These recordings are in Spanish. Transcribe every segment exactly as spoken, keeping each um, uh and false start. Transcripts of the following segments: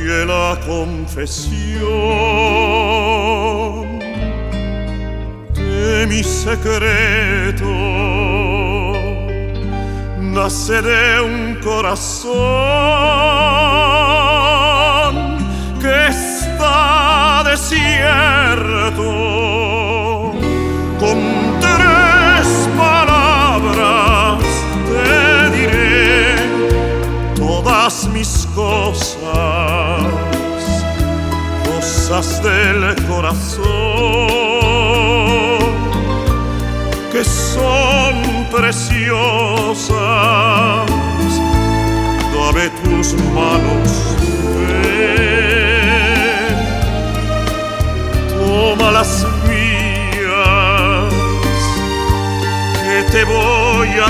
que la confesión de mi secreto nace de un corazón que está desierto. Con tres palabras te diré todas mis cosas, cosas del corazón que son preciosas. Dame tus manos, ven, toma las mías, que te voy a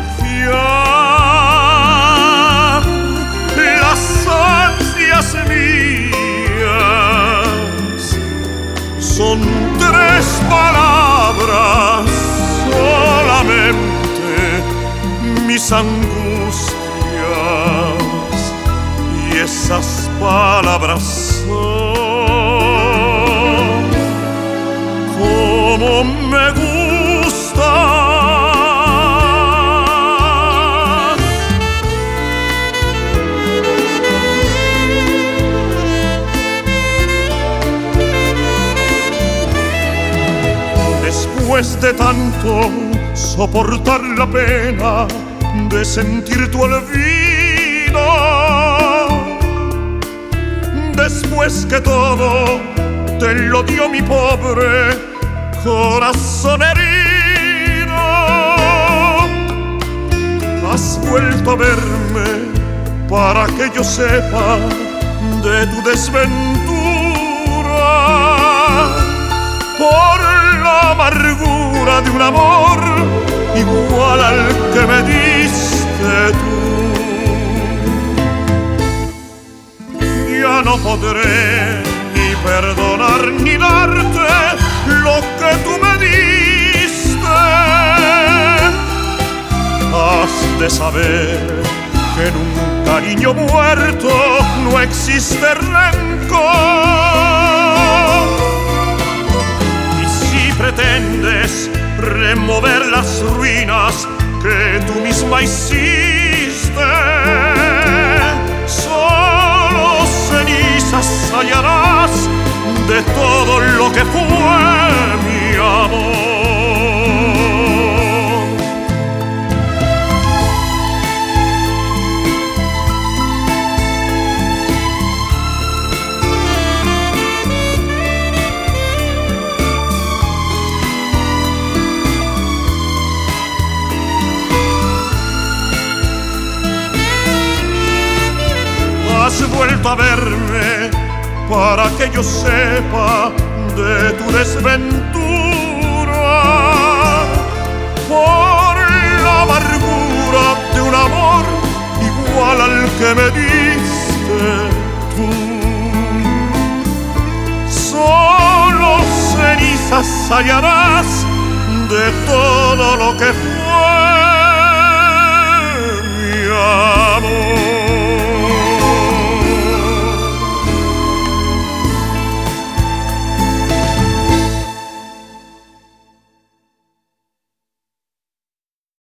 confiar las ansias mías. Son tres palabras solamente, mis angustias, y esas palabras son como me gustan. Después de tanto soportar la pena de sentir tu olvido, después que todo te lo dio mi pobre corazón herido, has vuelto a verme para que yo sepa de tu desventura, por la amargura de un amor igual al que me diste tú. Ya no podré ni perdonar ni darte lo que tú me diste. Has de saber que en un cariño muerto no existe rencor. Y si pretendes remover las ruinas que tú misma hiciste, solo cenizas hallarás de todo lo que fue mi amor. Has vuelto a verme para que yo sepa de tu desventura, por la amargura de un amor igual al que me diste tú. Solo cenizas hallarás de todo lo que